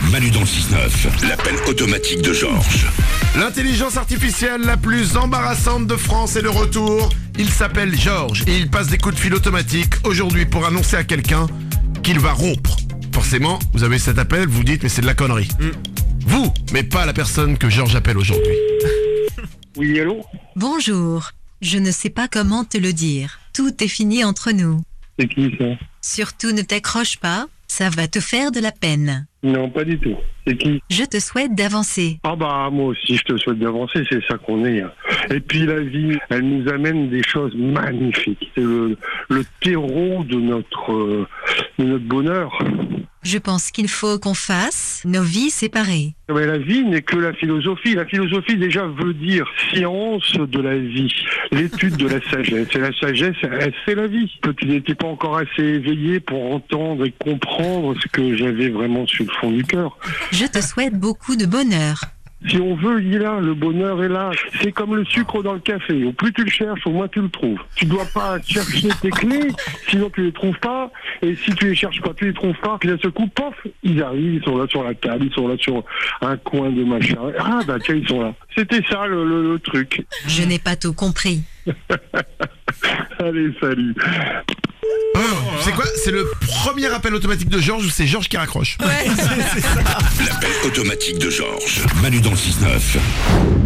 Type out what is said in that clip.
Manu dans le 6-9, l'appel automatique de Georges. L'intelligence artificielle la plus embarrassante de France est de retour. Il s'appelle Georges et il passe des coups de fil automatiques aujourd'hui pour annoncer à quelqu'un qu'il va rompre. Forcément, vous avez cet appel, vous dites mais c'est de la connerie. Vous, mais pas la personne que Georges appelle aujourd'hui. Oui, allô? Bonjour. Je ne sais pas comment te le dire. Tout est fini entre nous. C'est qui ça? Surtout ne t'accroche pas, ça va te faire de la peine. Non, pas du tout. C'est qui? Je te souhaite d'avancer. Ah bah moi aussi je te souhaite d'avancer, c'est ça qu'on est. Et puis la vie, elle nous amène des choses magnifiques. C'est le terreau de notre bonheur. Je pense qu'il faut qu'on fasse nos vies séparées. Mais la vie n'est que la philosophie. La philosophie déjà veut dire science de la vie, l'étude de la sagesse. Et la sagesse, c'est la vie. Tu n'étais pas encore assez éveillé pour entendre et comprendre ce que j'avais vraiment sur le fond du cœur. Je te souhaite beaucoup de bonheur. Si on veut, il est là, le bonheur est là. C'est comme le sucre dans le café. Au plus tu le cherches, au moins tu le trouves. Tu dois pas chercher tes clés, sinon tu les trouves pas. Et si tu les cherches pas, tu les trouves pas. Puis d'un seul coup, pof, ils arrivent, ils sont là sur la table, ils sont là sur un coin de machin. Ah bah tiens, ils sont là. C'était ça le truc. Je n'ai pas tout compris. Allez, salut. C'est quoi? C'est le premier appel automatique de Georges ou c'est Georges qui raccroche? L'appel automatique de Georges. Manu dans le 6-9.